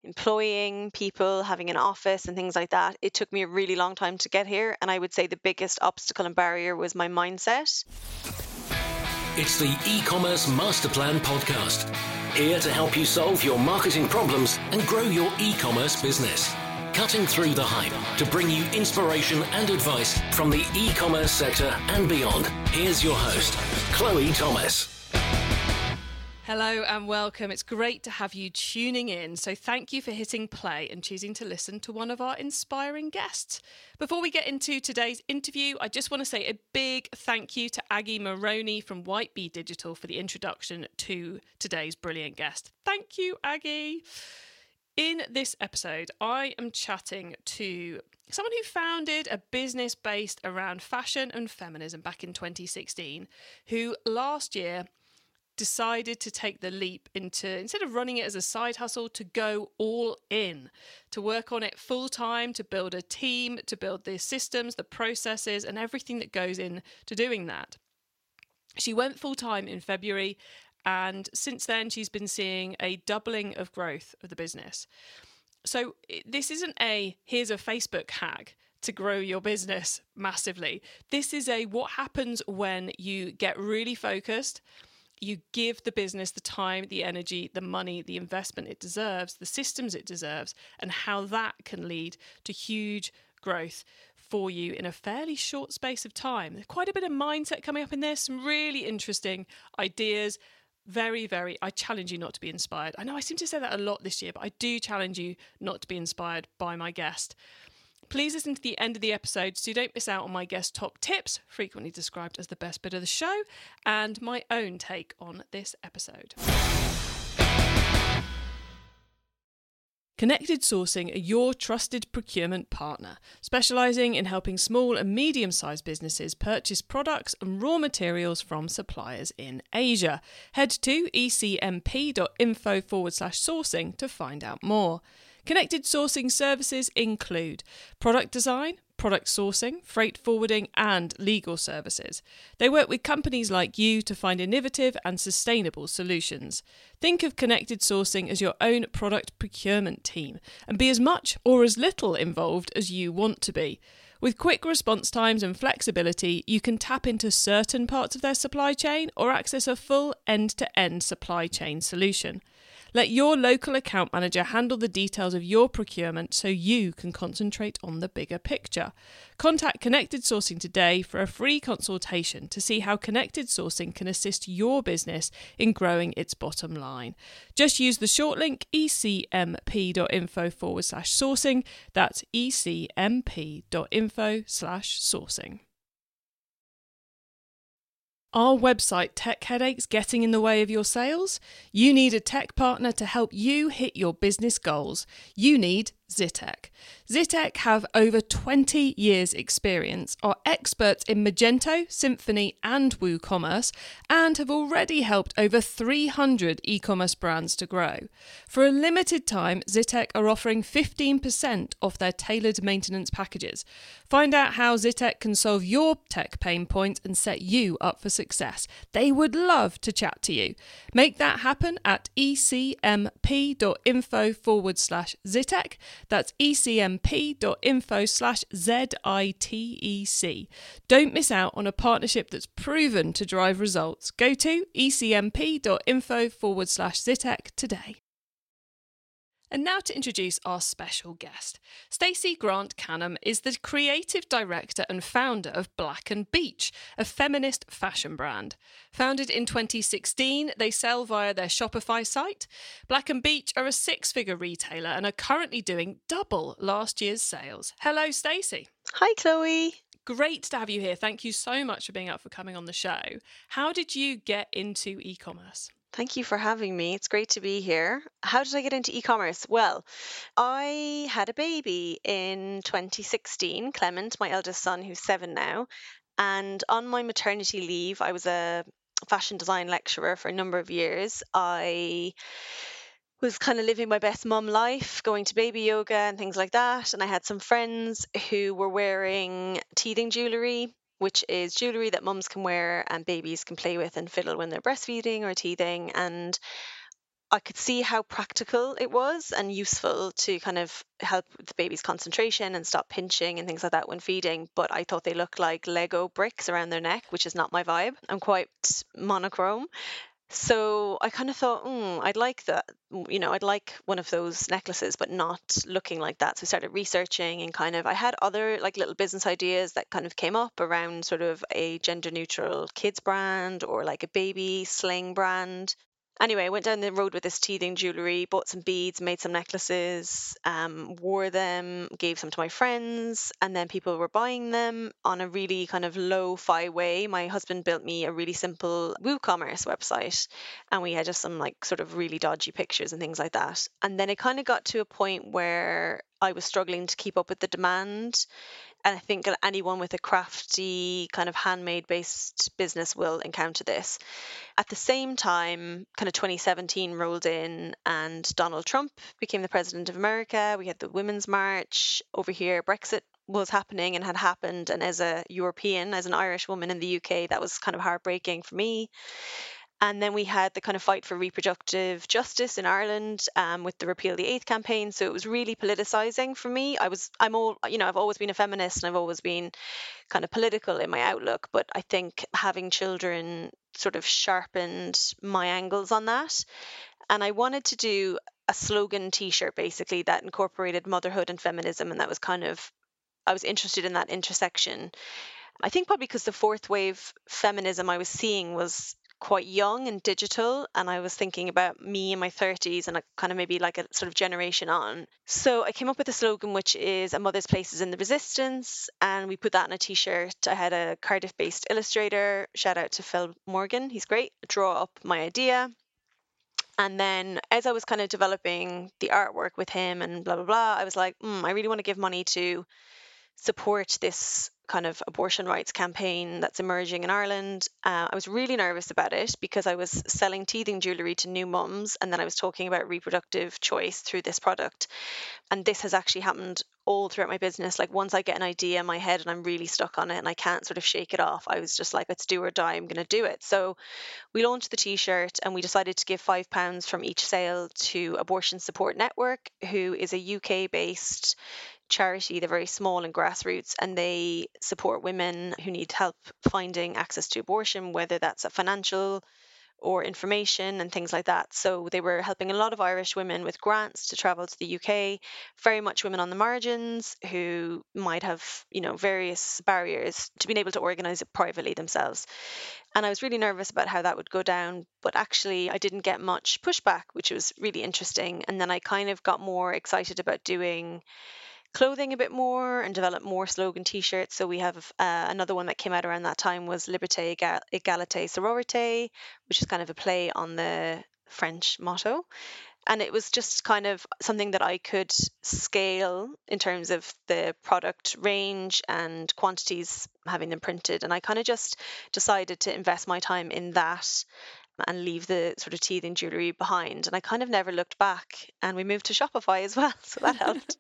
employing people, having an office and things like that. It took me a really long time to get here. And I would say the biggest obstacle and barrier was my mindset. It's the e-commerce master plan podcast. Here to help you solve your marketing problems and grow your e-commerce business. Cutting through the hype to bring you inspiration and advice from the e-commerce sector and beyond. Here's your host, Chloe Thomas. Hello and welcome. It's great to have you tuning in. So thank you for hitting play and choosing to listen to one of our inspiring guests. Before we get into today's interview, I just want to say a big thank you to Aggie Maroney from White Bee Digital for the introduction to today's brilliant guest. Thank you, Aggie. In this episode, I am chatting to someone who founded a business based around fashion and feminism back in 2016, who last year decided to take the leap into, instead of running it as a side hustle, to go all in, to work on it full time, to build a team, to build the systems, the processes, and everything that goes in to doing that. She went full time in February, and since then she's been seeing a doubling of growth of the business. So this isn't here's a Facebook hack to grow your business massively. This is what happens when you get really focused. You give the business the time, the energy, the money, the investment it deserves, the systems it deserves, and how that can lead to huge growth for you in a fairly short space of time. There's quite a bit of mindset coming up in this, some really interesting ideas. Very, I challenge you not to be inspired. I know I seem to say that a lot this year, but I do challenge you not to be inspired by my guest. Please listen to the end of the episode so you don't miss out on my guest's top tips, frequently described as the best bit of the show, and my own take on this episode. Connected Sourcing are your trusted procurement partner, specialising in helping small and medium-sized businesses purchase products and raw materials from suppliers in Asia. Head to ecmp.info/sourcing to find out more. Connected Sourcing services include product design, product sourcing, freight forwarding, and legal services. They work with companies like you to find innovative and sustainable solutions. Think of Connected Sourcing as your own product procurement team and be as much or as little involved as you want to be. With quick response times and flexibility, you can tap into certain parts of their supply chain or access a full end-to-end supply chain solution. Let your local account manager handle the details of your procurement so you can concentrate on the bigger picture. Contact Connected Sourcing today for a free consultation to see how Connected Sourcing can assist your business in growing its bottom line. Just use the short link ecmp.info/sourcing. That's ecmp.info/sourcing. Are website tech headaches getting in the way of your sales? You need a tech partner to help you hit your business goals. You need Zetec. Zetec have over 20 years experience, are experts in Magento, Symphony and WooCommerce, and have already helped over 300 e-commerce brands to grow. For a limited time, Zetec are offering 15% off their tailored maintenance packages. Find out how Zetec can solve your tech pain points and set you up for success. They would love to chat to you. Make that happen at ecmp.info/Zetec. That's ecmp.info/ZITEC. Don't miss out on a partnership that's proven to drive results. Go to ecmp.info/Zetec today. And now to introduce our special guest. Stacey Grant Canham is the creative director and founder of Black & Beach, a feminist fashion brand. Founded in 2016, they sell via their Shopify site. Black & Beach are a six-figure retailer and are currently doing double last year's sales. Hello, Stacey. Hi, Chloe. Great to have you here. Thank you so much for being up for coming on the show. How did you get into e-commerce? Thank you for having me. It's great to be here. How did I get into e-commerce? Well, I had a baby in 2016, Clement, my eldest son, who's 7 now. And on my maternity leave, I was a fashion design lecturer for a number of years. I was kind of living my best mum life, going to baby yoga and things like that. And I had some friends who were wearing teething jewellery, which is jewellery that mums can wear and babies can play with and fiddle when they're breastfeeding or teething. And I could see how practical it was and useful to kind of help with the baby's concentration and stop pinching and things like that when feeding. But I thought they looked like Lego bricks around their neck, which is not my vibe. I'm quite monochrome. So I kind of thought, I'd like that. I'd like one of those necklaces, but not looking like that. So I started researching and I had other like little business ideas that kind of came up around sort of a gender neutral kids brand or like a baby sling brand. Anyway, I went down the road with this teething jewelry, bought some beads, made some necklaces, wore them, gave some to my friends, and then people were buying them on a really kind of lo-fi way. My husband built me a really simple WooCommerce website, and we had just some like sort of really dodgy pictures and things like that. And then it kind of got to a point where I was struggling to keep up with the demand. And I think anyone with a crafty kind of handmade based business will encounter this. At the same time, kind of 2017 rolled in and Donald Trump became the president of America. We had the Women's March over here. Brexit was happening and had happened. And as a European, as an Irish woman in the UK, that was kind of heartbreaking for me. And then we had the kind of fight for reproductive justice in Ireland with the Repeal the Eighth campaign. So it was really politicizing for me. I've always been a feminist and I've always been kind of political in my outlook. But I think having children sort of sharpened my angles on that. And I wanted to do a slogan T-shirt basically that incorporated motherhood and feminism. And that was I was interested in that intersection. I think probably because the fourth wave feminism I was seeing was quite young and digital, and I was thinking about me in my 30s and kind of maybe like a sort of generation on. So I came up with a slogan which is a mother's place is in the resistance, and we put that on a t-shirt. I had a Cardiff based illustrator, shout out to Phil Morgan, he's great, draw up my idea. And then as I was kind of developing the artwork with him and blah blah blah, I was like, I really want to give money to support this kind of abortion rights campaign that's emerging in Ireland. I was really nervous about it because I was selling teething jewelry to new mums, and then I was talking about reproductive choice through this product. And this has actually happened all throughout my business. Like once I get an idea in my head and I'm really stuck on it and I can't sort of shake it off, I was just like, let's do or die, I'm going to do it. So we launched the t-shirt and we decided to give £5 from each sale to Abortion Support Network, who is a UK based charity. They're very small and grassroots, and they support women who need help finding access to abortion, whether that's a financial or information and things like that. So they were helping a lot of Irish women with grants to travel to the UK, very much women on the margins who might have, various barriers to being able to organise it privately themselves. And I was really nervous about how that would go down, but actually I didn't get much pushback, which was really interesting. And then I kind of got more excited about doing clothing a bit more and develop more slogan t-shirts. So we have another one that came out around that time was Liberté, Égalité, Sororité, which is kind of a play on the French motto. And it was just kind of something that I could scale in terms of the product range and quantities, having them printed. And I kind of just decided to invest my time in that and leave the sort of teething jewelry behind. And I kind of never looked back. And we moved to Shopify as well. So that helped.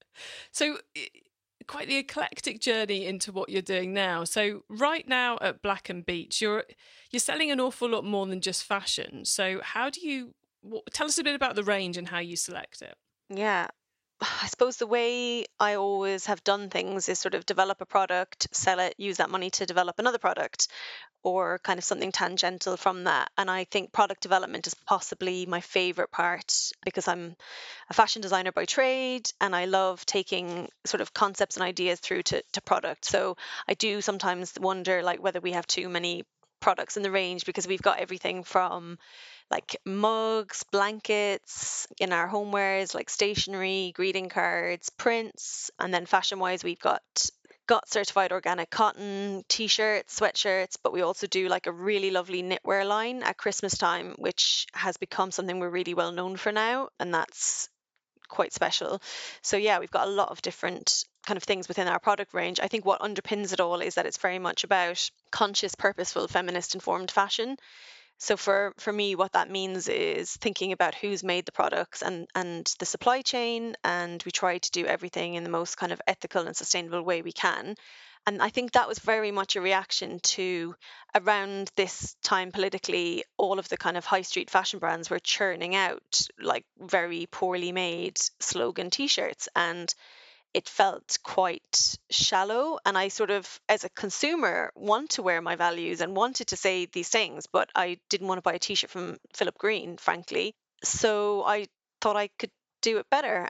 So quite the eclectic journey into what you're doing now. So right now at Black and Beach, you're selling an awful lot more than just fashion. So how do you tell us a bit about the range and how you select it? Yeah. I suppose the way I always have done things is sort of develop a product, sell it, use that money to develop another product, or kind of something tangential from that. And I think product development is possibly my favorite part because I'm a fashion designer by trade and I love taking sort of concepts and ideas through to product. So I do sometimes wonder like whether we have too many products in the range because we've got everything from like mugs, blankets, in our homewares, like stationery, greeting cards, prints, and then fashion-wise, we've got certified organic cotton, t-shirts, sweatshirts, but we also do like a really lovely knitwear line at Christmas time, which has become something we're really well known for now, and that's quite special. So yeah, we've got a lot of different kind of things within our product range. I think what underpins it all is that it's very much about conscious, purposeful, feminist informed fashion. So for me, what that means is thinking about who's made the products and the supply chain, and we try to do everything in the most kind of ethical and sustainable way we can. And I think that was very much a reaction to, around this time politically, all of the kind of high street fashion brands were churning out like very poorly made slogan t-shirts, and it felt quite shallow. And I sort of, as a consumer, want to wear my values and wanted to say these things, but I didn't want to buy a t-shirt from Philip Green, frankly. So I thought I could do it better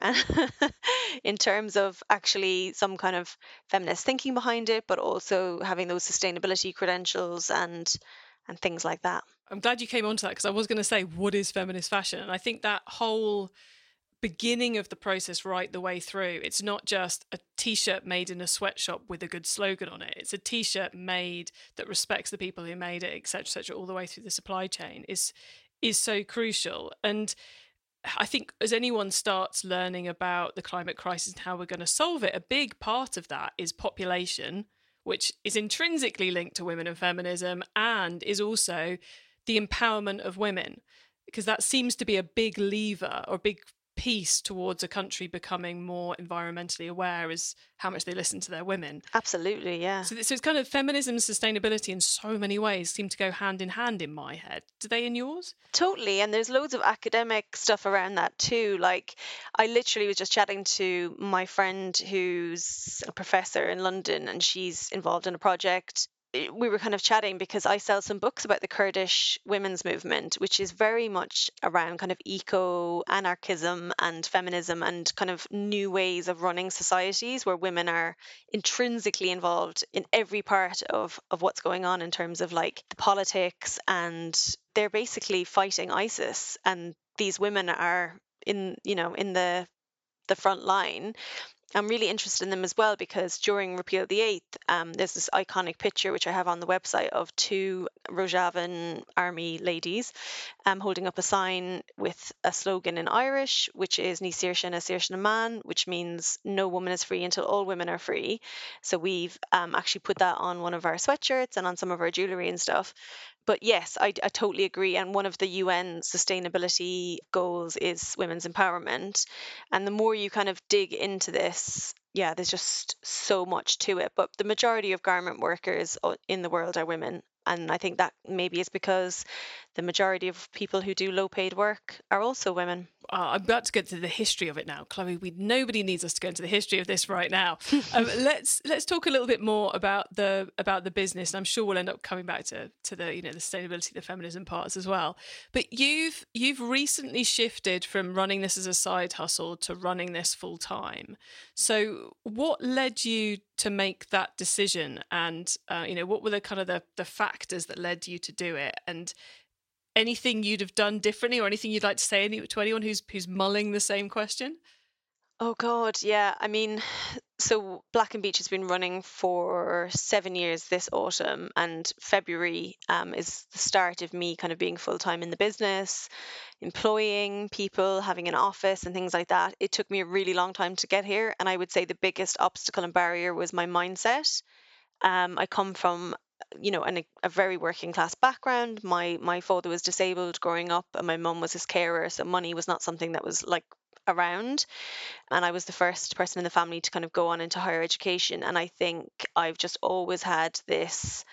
in terms of actually some kind of feminist thinking behind it, but also having those sustainability credentials and things like that. I'm glad you came on to that, because I was going to say, what is feminist fashion? And I think that whole beginning of the process right the way through, it's not just a t-shirt made in a sweatshop with a good slogan on it. It's a t-shirt made that respects the people who made it, etc., all the way through the supply chain is so crucial. And I think as anyone starts learning about the climate crisis and how we're going to solve it, a big part of that is population, which is intrinsically linked to women and feminism, and is also the empowerment of women, because that seems to be a big lever or a big piece towards a country becoming more environmentally aware, is how much they listen to their women. Absolutely, yeah. So it's kind of feminism and sustainability in so many ways seem to go hand in hand in my head. Do they in yours? Totally. And there's loads of academic stuff around that too. Like, I literally was just chatting to my friend who's a professor in London, and she's involved in a project. We were kind of chatting because I sell some books about the Kurdish women's movement, which is very much around kind of eco anarchism and feminism and kind of new ways of running societies where women are intrinsically involved in every part of what's going on in terms of like the politics, and they're basically fighting ISIS, and these women are in the front line. I'm really interested in them as well because during Repeal the Eighth, there's this iconic picture which I have on the website of two Rojavan army ladies holding up a sign with a slogan in Irish, which is Ní saoirse na saoirse na man, which means no woman is free until all women are free. So we've actually put that on one of our sweatshirts and on some of our jewellery and stuff. But yes, I totally agree. And one of the UN sustainability goals is women's empowerment. And the more you kind of dig into this, yeah, there's just so much to it. But the majority of garment workers in the world are women. And I think that maybe is because the majority of people who do low paid work are also women. I'm about to get to the history of it now, Chloe. Nobody needs us to go into the history of this right now. Let's talk a little bit more about the business, and I'm sure we'll end up coming back to the the sustainability, the feminism parts as well. But you've recently shifted from running this as a side hustle to running this full time. So what led you to make that decision, and what were the kind of the factors that led you to do it, and anything you'd have done differently, or anything you'd like to say to anyone who's mulling the same question? Oh God, yeah. I mean, so Black and Beach has been running for 7 years this autumn, and February is the start of me kind of being full time in the business, employing people, having an office, and things like that. It took me a really long time to get here, and I would say the biggest obstacle and barrier was my mindset. I come from a very working class background. My father was disabled growing up, and my mum was his carer, so money was not something that was like around. And I was the first person in the family to kind of go on into higher education. And I think I've just always had this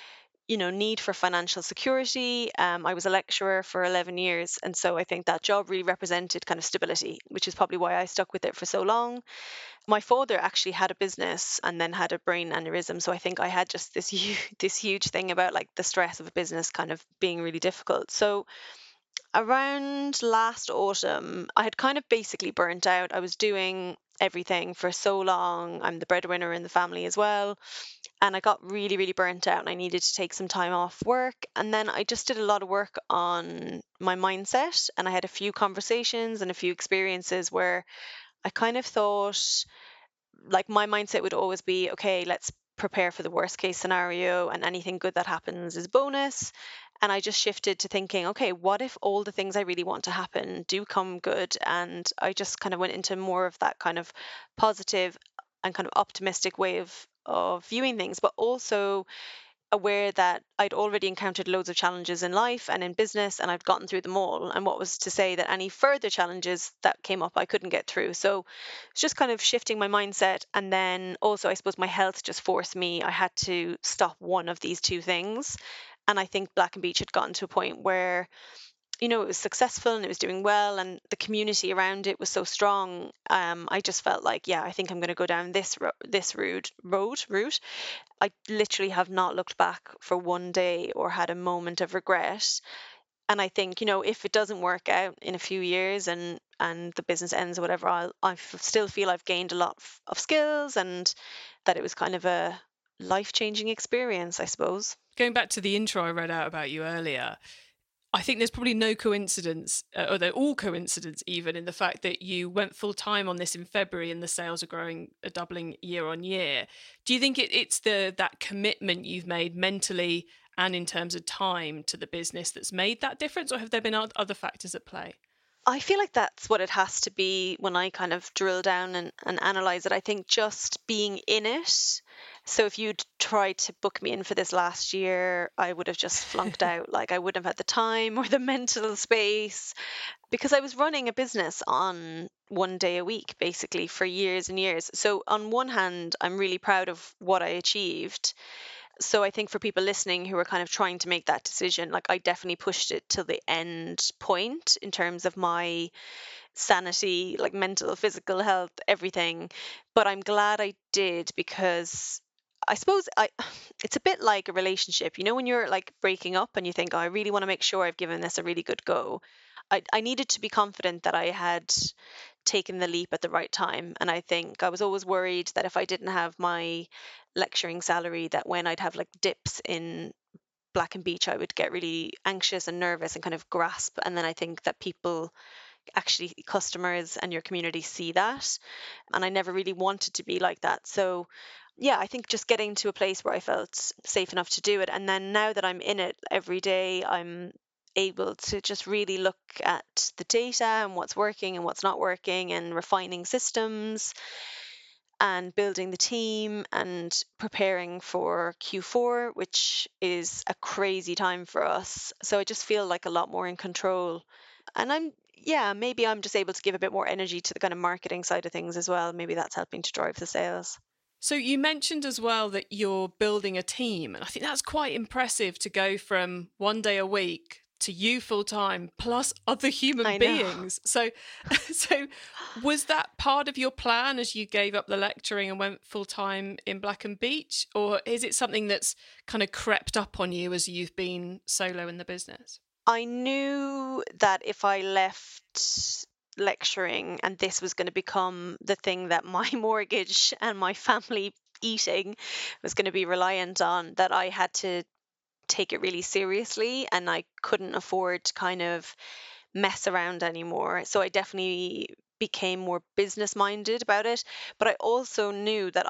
need for financial security. I was a lecturer for 11 years, and so I think that job really represented kind of stability, which is probably why I stuck with it for so long. My father actually had a business and then had a brain aneurysm, so I think I had just this huge thing about like the stress of a business kind of being really difficult. So around last autumn, I had kind of basically burnt out. I was doing everything for so long. I'm the breadwinner in the family as well. And I got really, really burnt out, and I needed to take some time off work. And then I just did a lot of work on my mindset. And I had a few conversations and a few experiences where I kind of thought, like, my mindset would always be, okay, let's prepare for the worst case scenario, and anything good that happens is bonus. And I just shifted to thinking, okay, what if all the things I really want to happen do come good? And I just kind of went into more of that kind of positive and kind of optimistic way of viewing things. But also, aware that I'd already encountered loads of challenges in life and in business, and I'd gotten through them all. And what was to say that any further challenges that came up, I couldn't get through. So it's just kind of shifting my mindset. And then also, I suppose my health just forced me, I had to stop one of these two things. And I think Black and Beach had gotten to a point where, it was successful and it was doing well, and the community around it was so strong. I just felt like, yeah, I think I'm going to go down this route. I literally have not looked back for one day or had a moment of regret. And I think, if it doesn't work out in a few years and the business ends or whatever, still feel I've gained a lot of skills, and that it was kind of a life-changing experience, I suppose. Going back to the intro I read out about you earlier, I think there's probably no coincidence, or they're all coincidence even, in the fact that you went full time on this in February and the sales are doubling year on year. Do you think it's that commitment you've made mentally and in terms of time to the business that's made that difference, or have there been other factors at play? I feel like that's what it has to be when I kind of drill down and analyze it. I think just being in it. So if you'd tried to book me in for this last year, I would have just flunked out. Like, I wouldn't have had the time or the mental space, because I was running a business on one day a week, basically, for years and years. So on one hand, I'm really proud of what I achieved. So I think for people listening who are kind of trying to make that decision, like, I definitely pushed it to the end point in terms of my sanity, like mental, physical health, everything. But I'm glad I did, because I suppose it's a bit like a relationship, when you're like breaking up and you think, oh, I really want to make sure I've given this a really good go. I needed to be confident that I had taken the leap at the right time. And I think I was always worried that if I didn't have my lecturing salary, that when I'd have like dips in Black and Beach, I would get really anxious and nervous and kind of grasp. And then I think that people, actually customers and your community, see that. And I never really wanted to be like that. So yeah, I think just getting to a place where I felt safe enough to do it. And then now that I'm in it every day, I'm able to just really look at the data and what's working and what's not working, and refining systems and building the team and preparing for Q4, which is a crazy time for us. So I just feel like a lot more in control. And maybe I'm just able to give a bit more energy to the kind of marketing side of things as well. Maybe that's helping to drive the sales. So you mentioned as well that you're building a team, and I think that's quite impressive to go from one day a week to you full time plus other human beings. So was that part of your plan as you gave up the lecturing and went full time in Black and Beach, or is it something that's kind of crept up on you as you've been solo in the business? I knew that if I left lecturing and this was going to become the thing that my mortgage and my family eating was going to be reliant on, that I had to take it really seriously, and I couldn't afford to kind of mess around anymore. So I definitely became more business minded about it. But I also knew that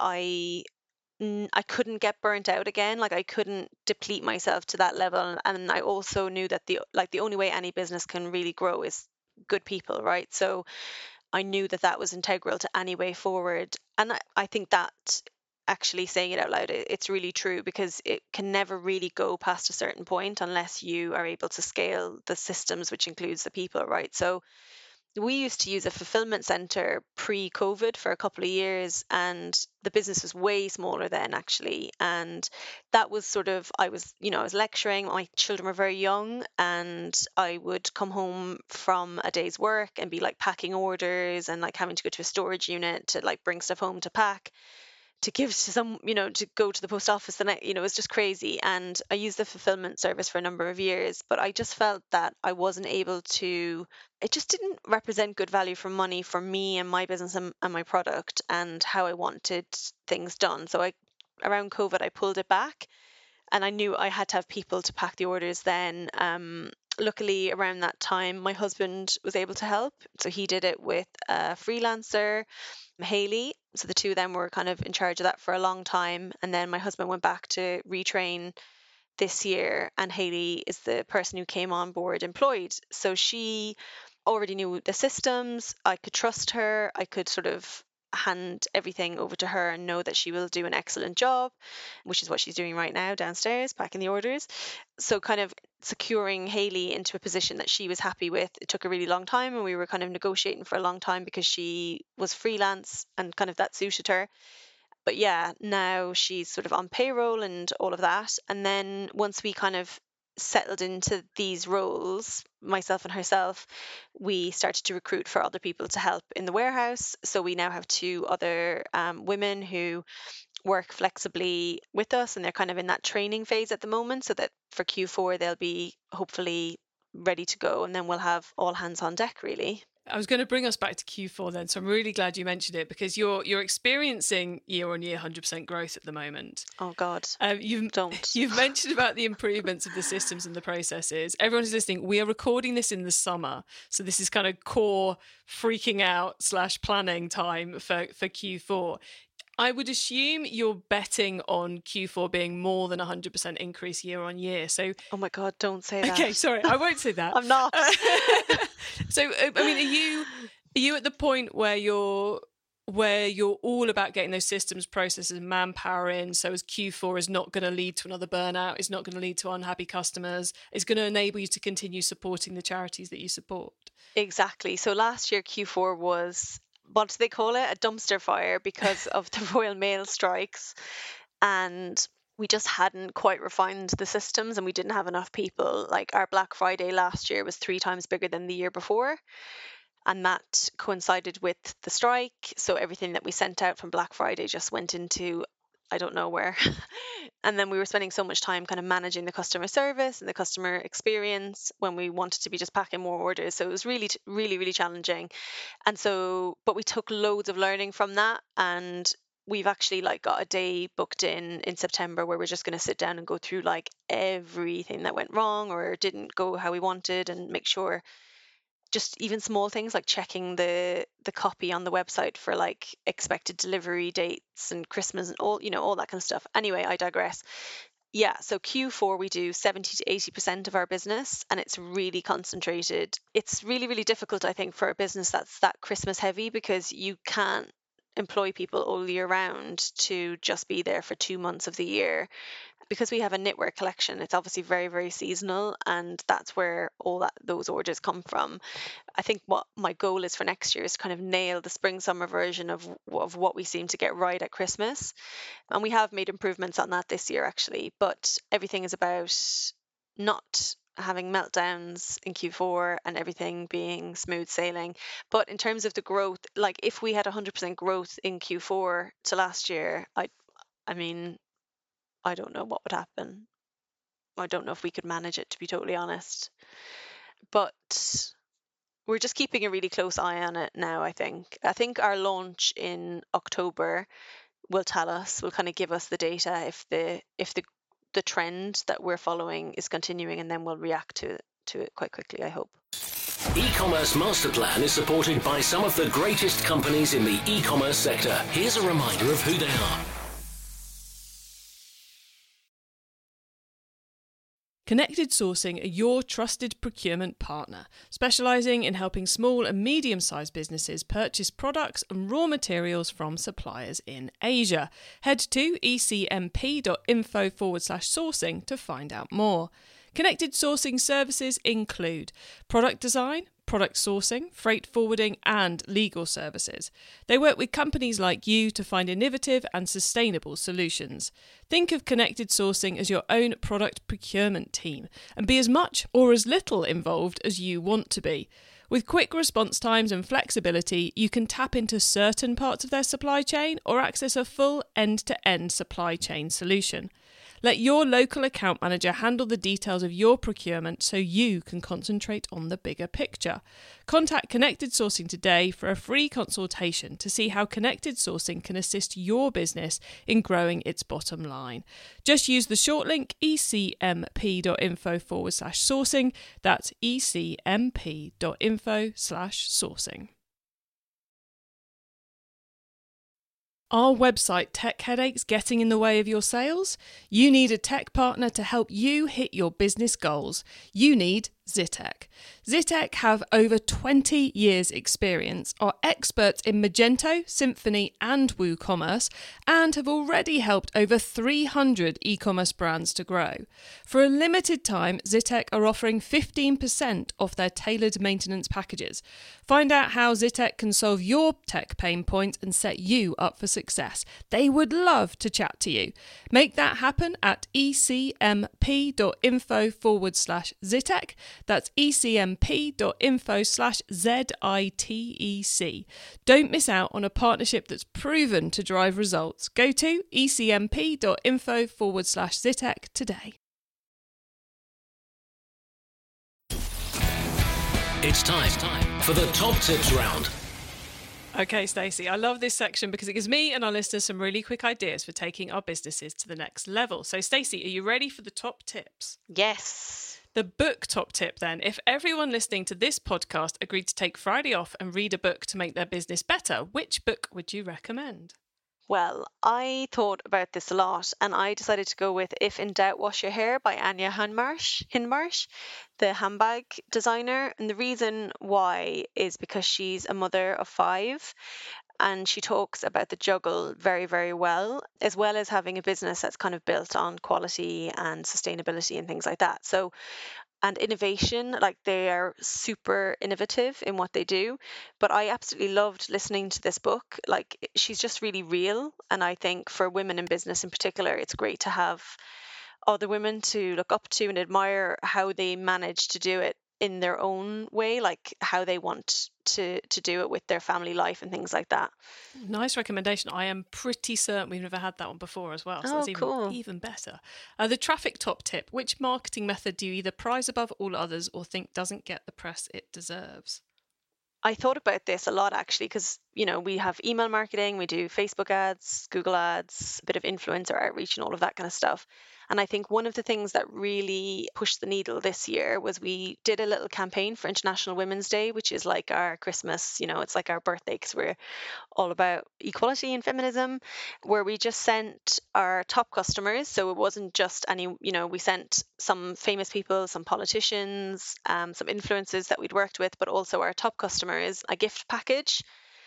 I couldn't get burnt out again. Like, I couldn't deplete myself to that level. And I also knew that the only way any business can really grow is good people, right? So I knew that that was integral to any way forward. And I think that, actually saying it out loud, it's really true, because it can never really go past a certain point unless you are able to scale the systems, which includes the people, right? So we used to use a fulfillment center pre-COVID for a couple of years, and the business was way smaller then, actually. And that was sort of, I was lecturing, my children were very young, and I would come home from a day's work and be like packing orders and like having to go to a storage unit to like bring stuff home to pack, to give to some, to go to the post office. And it was just crazy. And I used the fulfillment service for a number of years, but I just felt that I wasn't able to, it just didn't represent good value for money for me and my business and my product and how I wanted things done. So around COVID, I pulled it back, and I knew I had to have people to pack the orders then. Luckily, around that time, my husband was able to help. So he did it with a freelancer, Haley. So the two of them were kind of in charge of that for a long time. And then my husband went back to retrain this year, and Haley is the person who came on board employed. So she already knew the systems. I could trust her. I could sort of hand everything over to her and know that she will do an excellent job, which is what she's doing right now downstairs, packing the orders. So kind of securing Hayley into a position that she was happy with, it took a really long time, and we were kind of negotiating for a long time because she was freelance and kind of that suited her. But yeah, now she's sort of on payroll and all of that. And then once we kind of settled into these roles, myself and herself, we started to recruit for other people to help in the warehouse. So we now have 2 other women who work flexibly with us, and they're kind of in that training phase at the moment, so that for Q4 they'll be hopefully ready to go, and then we'll have all hands on deck really. I was going to bring us back to Q4 then, so I'm really glad you mentioned it, because you're experiencing year-on-year 100% growth at the moment. Oh God, You've mentioned about the improvements of the systems and the processes. Everyone who's listening, we are recording this in the summer, so this is kind of core freaking out / planning time for Q4. I would assume you're betting on Q4 being more than 100% increase year on year. So, oh my God, don't say that. Okay, sorry, I won't say that. I'm not. So, I mean, are you at the point where you're all about getting those systems, processes, and manpower in? So, as Q4 is not going to lead to another burnout, it's not going to lead to unhappy customers, it's going to enable you to continue supporting the charities that you support. Exactly. So last year Q4 was, what do they call it? A dumpster fire because of the Royal Mail strikes. And we just hadn't quite refined the systems, and we didn't have enough people. Like our Black Friday last year was 3 times bigger than the year before. And that coincided with the strike. So everything that we sent out from Black Friday just went into, I don't know where. And then we were spending so much time kind of managing the customer service and the customer experience when we wanted to be just packing more orders. So it was really, really challenging. And so, but we took loads of learning from that. And we've actually like got a day booked in September where we're just going to sit down and go through like everything that went wrong or didn't go how we wanted, and make sure just even small things like checking the copy on the website for like expected delivery dates and Christmas and all, all that kind of stuff. Anyway, I digress. Yeah, so Q4 we do 70 to 80% of our business, and it's really concentrated. It's really, really difficult, I think, for a business that's that Christmas heavy, because you can't employ people all year round to just be there for 2 months of the year. Because we have a knitwear collection, it's obviously very, very seasonal, and that's where all those orders come from. I think what my goal is for next year is to kind of nail the spring-summer version of what we seem to get right at Christmas. And we have made improvements on that this year, actually, but everything is about not having meltdowns in Q4 and everything being smooth sailing. But in terms of the growth, like if we had 100% growth in Q4 to last year, I mean, I don't know what would happen. I don't know if we could manage it, to be totally honest. But we're just keeping a really close eye on it now, I think. I think our launch in October will kind of give us the data if the trend that we're following is continuing, and then we'll react to it quite quickly, I hope. E-commerce Master Plan is supported by some of the greatest companies in the e-commerce sector. Here's a reminder of who they are. Connected Sourcing are your trusted procurement partner, specialising in helping small and medium-sized businesses purchase products and raw materials from suppliers in Asia. Head to ecmp.info/sourcing to find out more. Connected Sourcing services include product design, product sourcing, freight forwarding, and legal services. They work with companies like you to find innovative and sustainable solutions. Think of Connected Sourcing as your own product procurement team, and be as much or as little involved as you want to be. With quick response times and flexibility, you can tap into certain parts of their supply chain or access a full end-to-end supply chain solution. Let your local account manager handle the details of your procurement so you can concentrate on the bigger picture. Contact Connected Sourcing today for a free consultation to see how Connected Sourcing can assist your business in growing its bottom line. Just use the short link ecmp.info/sourcing. That's ecmp.info/sourcing. Are website tech headaches getting in the way of your sales? You need a tech partner to help you hit your business goals. You need Zytec. Zytec have over 20 years experience, are experts in Magento, Symphony and WooCommerce, and have already helped over 300 e-commerce brands to grow. For a limited time, Zytec are offering 15% off their tailored maintenance packages. Find out how Zytec can solve your tech pain points and set you up for success. They would love to chat to you. Make that happen at ecmp.info/Zytec. That's ecmp.info/ZITEC. Don't miss out on a partnership that's proven to drive results. Go to ecmp.info/Zytec today. It's time for the top tips round. Okay, Stacey, I love this section because it gives me and our listeners some really quick ideas for taking our businesses to the next level. So, Stacey, are you ready for the top tips? Yes. The book top tip then. If everyone listening to this podcast agreed to take Friday off and read a book to make their business better, which book would you recommend? Well, I thought about this a lot and I decided to go with If in Doubt, Wash Your Hair by Anya Hindmarsh, the handbag designer. And the reason why is because she's a mother of 5 and she talks about the juggle very, very well as having a business that's kind of built on quality and sustainability and things like that. So, and innovation, like they are super innovative in what they do. But I absolutely loved listening to this book. Like she's just really real. And I think for women in business in particular, it's great to have other women to look up to and admire how they manage to do it in their own way, like how they want to do it with their family life and things like that. Nice recommendation. I am pretty certain we've never had that one before as well. So that's even better. The traffic top tip. Which marketing method do you either prize above all others or think doesn't get the press it deserves? I thought about this a lot actually because, we have email marketing, we do Facebook ads, Google ads, a bit of influencer outreach and all of that kind of stuff. And I think one of the things that really pushed the needle this year was we did a little campaign for International Women's Day, which is like our Christmas, it's like our birthday because we're all about equality and feminism, where we just sent our top customers. So it wasn't just we sent some famous people, some politicians, some influencers that we'd worked with, but also our top customers a gift package,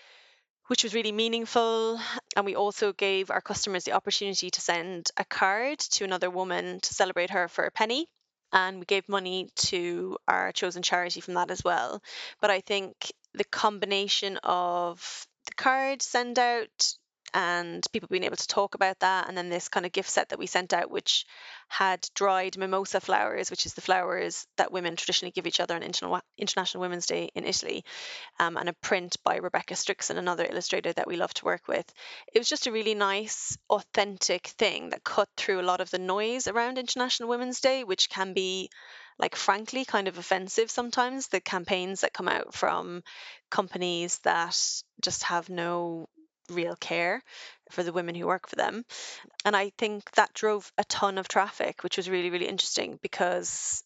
which was really meaningful. And we also gave our customers the opportunity to send a card to another woman to celebrate her for a penny. And we gave money to our chosen charity from that as well. But I think the combination of the card send out and people being able to talk about that, and then this kind of gift set that we sent out, which had dried mimosa flowers, which is the flowers that women traditionally give each other on International Women's Day in Italy, and a print by Rebecca Strickson, another illustrator that we love to work with. It was just a really nice, authentic thing that cut through a lot of the noise around International Women's Day, which can be, like, frankly, kind of offensive sometimes, the campaigns that come out from companies that just have no real care for the women who work for them. And I think that drove a ton of traffic, which was really, really interesting because,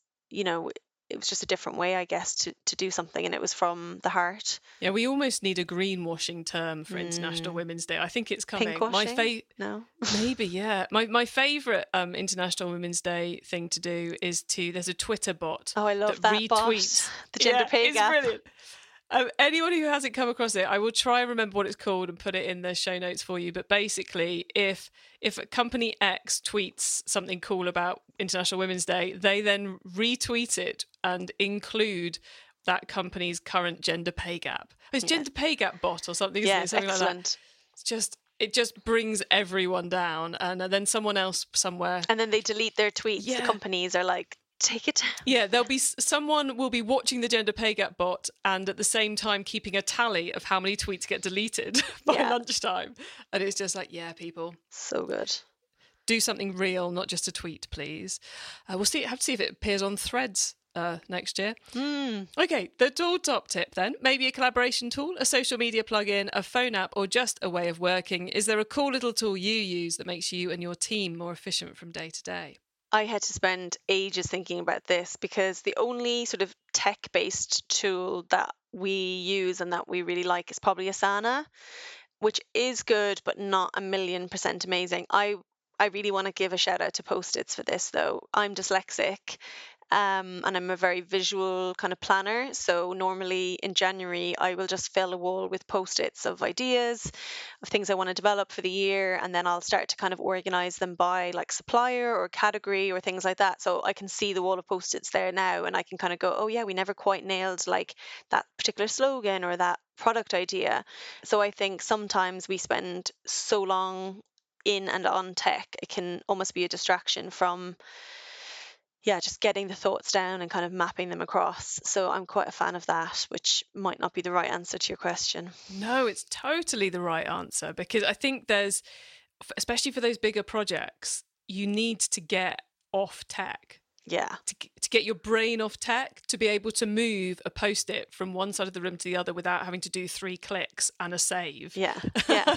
it was just a different way, I guess, to do something, and it was from the heart. Yeah, we almost need a greenwashing term for International Women's Day. I think it's coming. Pinkwashing? No. Maybe, yeah. My favourite International Women's Day thing to do is there's a Twitter bot. Oh, I love that retweets bot. The gender pay gap. It's brilliant. Anyone who hasn't come across it, I will try and remember what it's called and put it in the show notes for you. But basically, if company X tweets something cool about International Women's Day, they then retweet it and include that company's current gender pay gap. It's gender pay gap bot or something, isn't it? Something excellent. Like that. It just brings everyone down, and then someone else somewhere. And then they delete their tweets. Yeah. The companies are like, take it down. Yeah, someone will be watching the gender pay gap bot and at the same time keeping a tally of how many tweets get deleted by lunchtime. And it's just like, yeah, people. So good. Do something real, not just a tweet, please. We'll have to see if it appears on Threads next year. Okay, the tool top tip then. Maybe a collaboration tool, a social media plugin, a phone app, or just a way of working. Is there a cool little tool you use that makes you and your team more efficient from day to day? I had to spend ages thinking about this because the only sort of tech-based tool that we use and that we really like is probably Asana, which is good, but not 1,000,000% amazing. I really want to give a shout out to Post-its for this, though. I'm dyslexic, And I'm a very visual kind of planner. So normally in January, I will just fill a wall with post-its of ideas, of things I want to develop for the year. And then I'll start to kind of organize them by like supplier or category or things like that. So I can see the wall of post-its there now, and I can kind of go, oh yeah, we never quite nailed like that particular slogan or that product idea. So I think sometimes we spend so long in and on tech, it can almost be a distraction from just getting the thoughts down and kind of mapping them across. So I'm quite a fan of that, which might not be the right answer to your question. No, it's totally the right answer, because I think there's, especially for those bigger projects, you need to get off tech. Yeah. To get your brain off tech, to be able to move a post-it from one side of the room to the other without having to do 3 clicks and a save. Yeah. Yeah.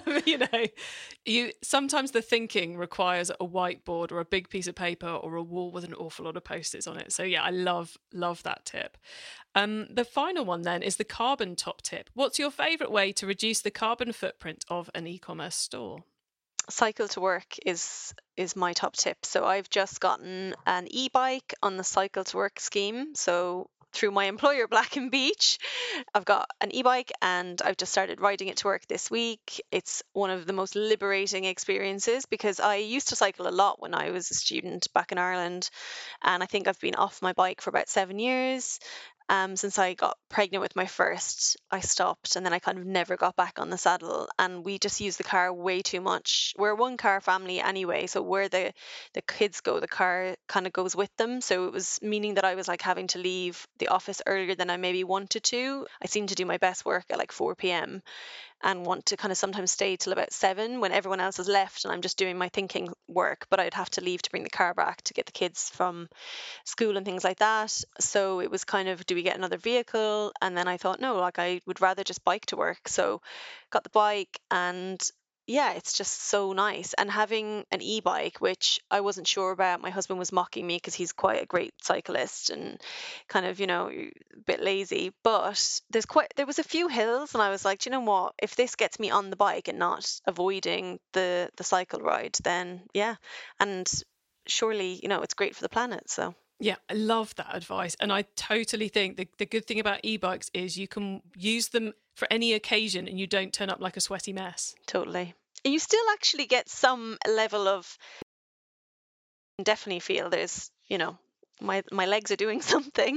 Sometimes the thinking requires a whiteboard or a big piece of paper or a wall with an awful lot of post-its on it. So yeah, I love that tip. The final one then is the carbon top tip. What's your favourite way to reduce the carbon footprint of an e-commerce store? Cycle to work is my top tip. So I've just gotten an e-bike on the Cycle to Work scheme. So through my employer, Black & Beach, I've got an e-bike and I've just started riding it to work this week. It's one of the most liberating experiences because I used to cycle a lot when I was a student back in Ireland. And I think I've been off my bike for about 7 years. Since I got pregnant with my first, I stopped and then I kind of never got back on the saddle. And we just use the car way too much. We're a 1-car family anyway, so where the kids go, the car kind of goes with them. So it was meaning that I was like having to leave the office earlier than I maybe wanted to. I seem to do my best work at like 4 p.m. and want to kind of sometimes stay till about 7 when everyone else has left and I'm just doing my thinking work, but I'd have to leave to bring the car back to get the kids from school and things like that. So it was kind of, do we get another vehicle? And then I thought, no, like I would rather just bike to work. So got the bike, and yeah, it's just so nice. And having an e-bike, which I wasn't sure about, my husband was mocking me because he's quite a great cyclist and kind of, a bit lazy. But there was a few hills, and I was like, do you know what? If this gets me on the bike and not avoiding the cycle ride, then yeah. And surely, it's great for the planet. So yeah, I love that advice. And I totally think the good thing about e-bikes is you can use them for any occasion and you don't turn up like a sweaty mess. Totally. And you still actually get some level of, definitely feel there's, my legs are doing something.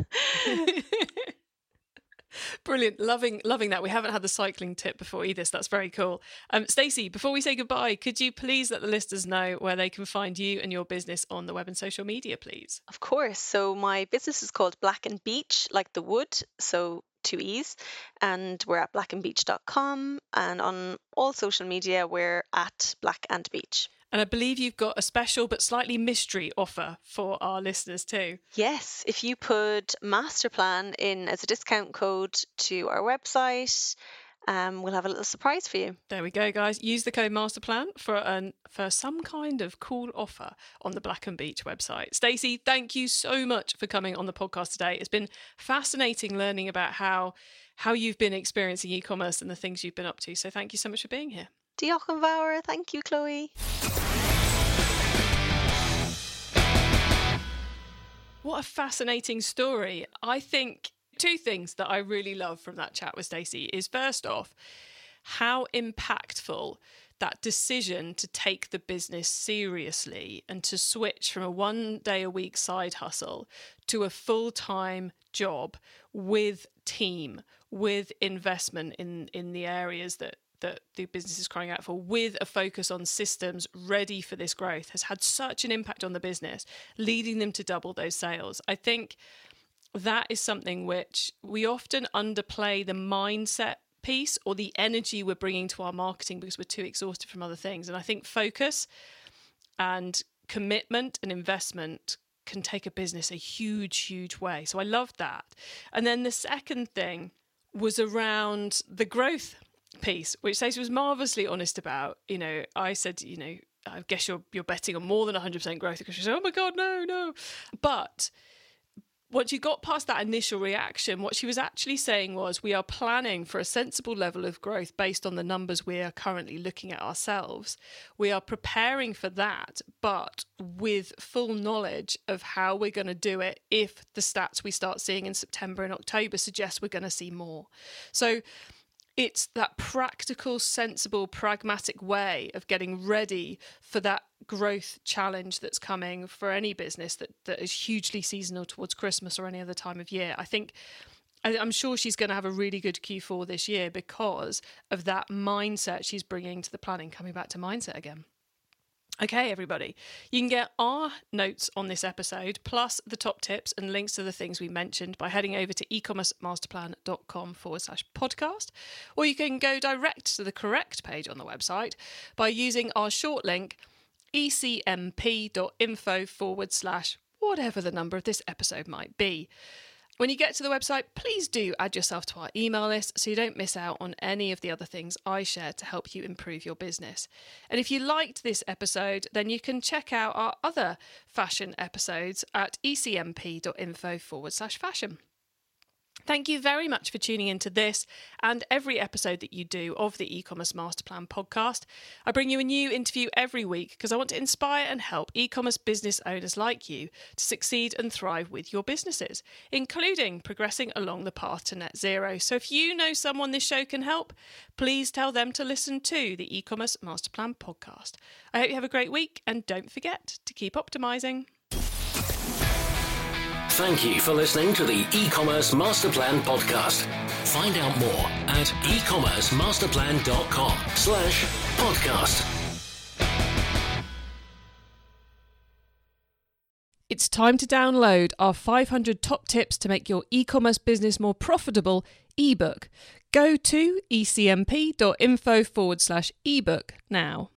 Brilliant. Loving that. We haven't had the cycling tip before either, so that's very cool. Stacey, before we say goodbye, could you please let the listeners know where they can find you and your business on the web and social media, please? Of course. So my business is called Black & Beach, like the wood, so 2 E's, and we're at blackandbeach.com, and on all social media we're at Black & Beach. And I believe you've got a special but slightly mystery offer for our listeners too. Yes, if you put Masterplan in as a discount code to our website, we'll have a little surprise for you. There we go, guys. Use the code Masterplan for some kind of cool offer on the Black & Beach website. Stacey, thank you so much for coming on the podcast today. It's been fascinating learning about how you've been experiencing e-commerce and the things you've been up to. So thank you so much for being here. Diolch yn fawr. Thank you, Chloe. What a fascinating story. I think 2 things that I really love from that chat with Stacey is, first off, how impactful that decision to take the business seriously and to switch from a 1-day-a-week side hustle to a full-time job with team, with investment in the areas that the business is crying out for, with a focus on systems ready for this growth, has had such an impact on the business, leading them to double those sales. I think that is something which we often underplay, the mindset piece or the energy we're bringing to our marketing because we're too exhausted from other things. And I think focus and commitment and investment can take a business a huge, huge way. So I loved that. And then the second thing was around the growth piece, which Stacey was marvellously honest about. I said, I guess you're betting on more than 100% growth, because she said, oh my God, no. But once you got past that initial reaction, what she was actually saying was, we are planning for a sensible level of growth based on the numbers we are currently looking at ourselves. We are preparing for that, but with full knowledge of how we're going to do it if the stats we start seeing in September and October suggest we're going to see more. So it's that practical, sensible, pragmatic way of getting ready for that growth challenge that's coming for any business that is hugely seasonal towards Christmas or any other time of year. I'm sure she's going to have a really good Q4 this year because of that mindset she's bringing to the planning, coming back to mindset again. Okay, everybody, you can get our notes on this episode, plus the top tips and links to the things we mentioned by heading over to ecommercemasterplan.com/podcast, or you can go direct to the correct page on the website by using our short link, ecmp.info/whatever the number of this episode might be. When you get to the website, please do add yourself to our email list so you don't miss out on any of the other things I share to help you improve your business. And if you liked this episode, then you can check out our other fashion episodes at ecmp.info/fashion. Thank you very much for tuning into this and every episode that you do of the E-Commerce Master Plan podcast. I bring you a new interview every week because I want to inspire and help e-commerce business owners like you to succeed and thrive with your businesses, including progressing along the path to net zero. So if you know someone this show can help, please tell them to listen to the E-Commerce Master Plan podcast. I hope you have a great week and don't forget to keep optimizing. Thank you for listening to the E-Commerce Master Plan podcast. Find out more at ecommercemasterplan.com/podcast. It's time to download our 500 top tips to make your e-commerce business more profitable ebook. Go to ecmp.info/ebook now.